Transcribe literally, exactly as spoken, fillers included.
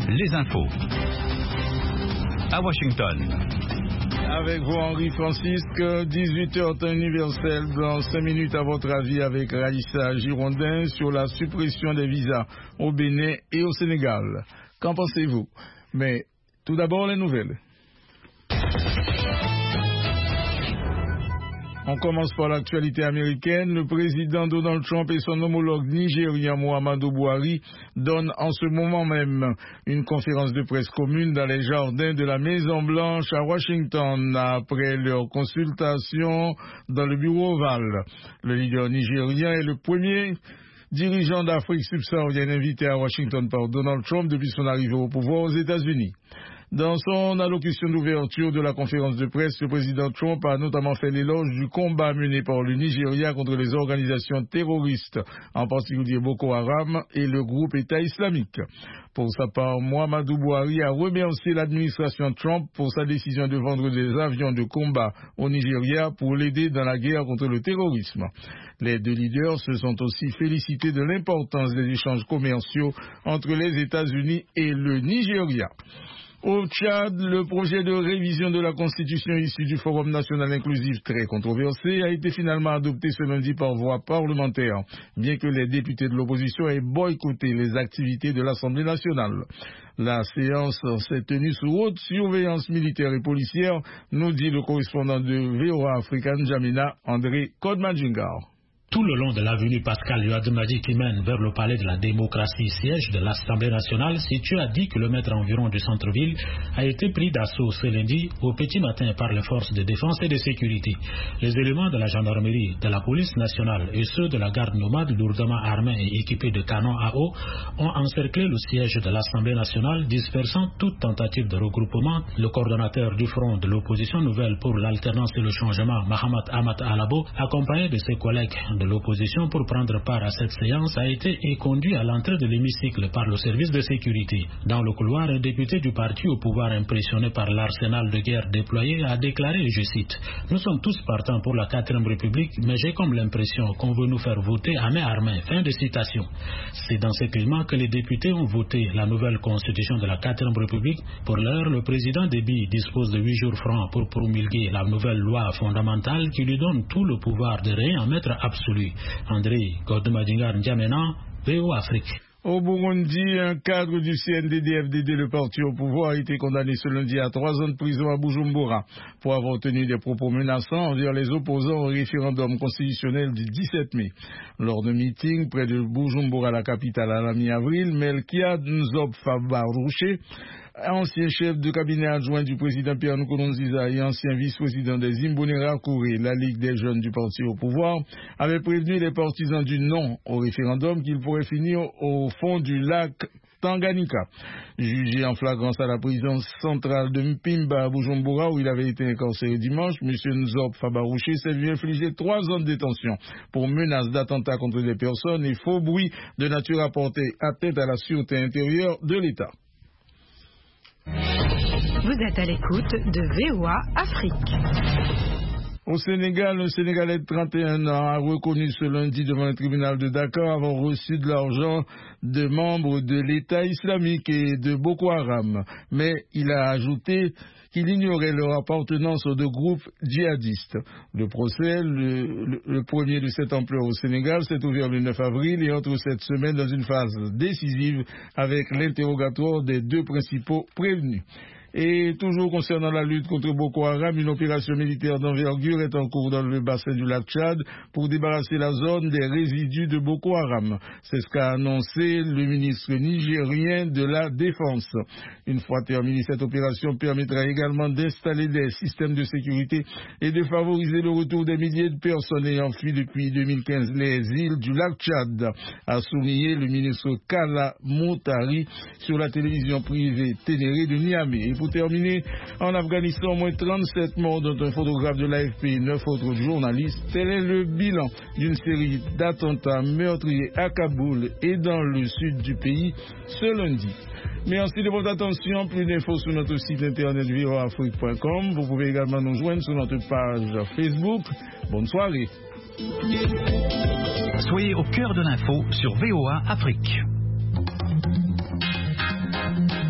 les infos. À Washington. Avec vous, Henri Francisque, dix-huit heures temps universel, dans cinq minutes à votre avis avec Raïssa Girondin sur la suppression des visas au Bénin et au Sénégal. Qu'en pensez-vous? Mais tout d'abord, les nouvelles. On commence par l'actualité américaine. Le président Donald Trump et son homologue nigérien Muhammadu Buhari donnent en ce moment même une conférence de presse commune dans les jardins de la Maison-Blanche à Washington après leur consultation dans le bureau ovale. Le leader nigérien est le premier dirigeant d'Afrique subsaharienne invité à Washington par Donald Trump depuis son arrivée au pouvoir aux États-Unis. Dans son allocution d'ouverture de la conférence de presse, le président Trump a notamment fait l'éloge du combat mené par le Nigeria contre les organisations terroristes, en particulier Boko Haram et le groupe État islamique. Pour sa part, Muhammadu Buhari a remercié l'administration Trump pour sa décision de vendre des avions de combat au Nigeria pour l'aider dans la guerre contre le terrorisme. Les deux leaders se sont aussi félicités de l'importance des échanges commerciaux entre les États-Unis et le Nigeria. Au Tchad, le projet de révision de la Constitution issu du Forum national inclusif très controversé a été finalement adopté ce lundi par voie parlementaire, bien que les députés de l'opposition aient boycotté les activités de l'Assemblée nationale. La séance s'est tenue sous haute surveillance militaire et policière, nous dit le correspondant de V O A Africa N'Djamena, André Kodmadjingar. Tout le long de l'avenue Pascal Youademadi qui mène vers le palais de la démocratie, siège de l'Assemblée nationale, situé à dix kilomètres environ du centre-ville, a été pris d'assaut ce lundi au petit matin par les forces de défense et de sécurité. Les éléments de la gendarmerie, de la police nationale et ceux de la garde nomade lourdement armés et équipés de canons à eau ont encerclé le siège de l'Assemblée nationale, dispersant toute tentative de regroupement. Le coordonnateur du front de l'opposition nouvelle pour l'alternance et le changement, Mahamat Ahmad Alabo, accompagné de ses collègues de l'opposition pour prendre part à cette séance, a été conduit à l'entrée de l'hémicycle par le service de sécurité. Dans le couloir, un député du parti au pouvoir impressionné par l'arsenal de guerre déployé a déclaré, je cite, « Nous sommes tous partants pour la quatrième République, mais j'ai comme l'impression qu'on veut nous faire voter à main armée. » Fin de citation. C'est dans ce climat que les députés ont voté la nouvelle constitution de la quatrième République. Pour l'heure, le président Déby dispose de huit jours francs pour promulguer la nouvelle loi fondamentale qui lui donne tout le pouvoir de rien en maître absolu. André Kodmadjingar N'Djamena, V O Afrique. Au Burundi, un cadre du C N D D F D D, le parti au pouvoir, a été condamné ce lundi à trois ans de prison à Bujumbura pour avoir tenu des propos menaçants envers les opposants au référendum constitutionnel du dix-sept mai. Lors d'un meeting près de Bujumbura, la capitale, à la mi-avril, Melkia Nzop-Fabarouché, ancien chef de cabinet adjoint du président Pierre Nkurunziza et ancien vice-président des Imbonerakure, la Ligue des jeunes du parti au pouvoir, avait prévenu les partisans du non au référendum qu'il pourrait finir au fond du lac Tanganyika. Jugé en flagrance à la prison centrale de Mpimba à Bujumbura, où il avait été incarcéré dimanche, M. Nzop Fabarouché s'est vu infliger trois ans de détention pour menace d'attentat contre des personnes et faux bruits de nature à porter atteinte à la sûreté intérieure de l'État. Vous êtes à l'écoute de V O A Afrique. Au Sénégal, un Sénégalais de trente et un ans a reconnu ce lundi devant un tribunal de Dakar avoir reçu de l'argent de membres de l'État islamique et de Boko Haram. Mais il a ajouté qu'il ignorait leur appartenance aux deux groupes djihadistes. Le procès, le, le, le premier de cette ampleur au Sénégal, s'est ouvert le neuf avril et entre cette semaine dans une phase décisive avec l'interrogatoire des deux principaux prévenus. Et toujours concernant la lutte contre Boko Haram, une opération militaire d'envergure est en cours dans le bassin du lac Tchad pour débarrasser la zone des résidus de Boko Haram. C'est ce qu'a annoncé le ministre nigérien de la Défense. Une fois terminée, cette opération permettra également d'installer des systèmes de sécurité et de favoriser le retour des milliers de personnes ayant fui depuis deux mille quinze les îles du lac Tchad, a souligné le ministre Kala Moutari sur la télévision privée Ténéré de Niamey. Et pour terminer, en Afghanistan, au moins trente-sept morts, dont un photographe de l'A F P et neuf autres journalistes. Tel est le bilan d'une série d'attentats meurtriers à Kaboul et dans le sud du pays ce lundi. Merci de votre attention. Plus d'infos sur notre site internet v o a afrique point com. Vous pouvez également nous joindre sur notre page Facebook. Bonne soirée. Soyez au cœur de l'info sur V O A Afrique.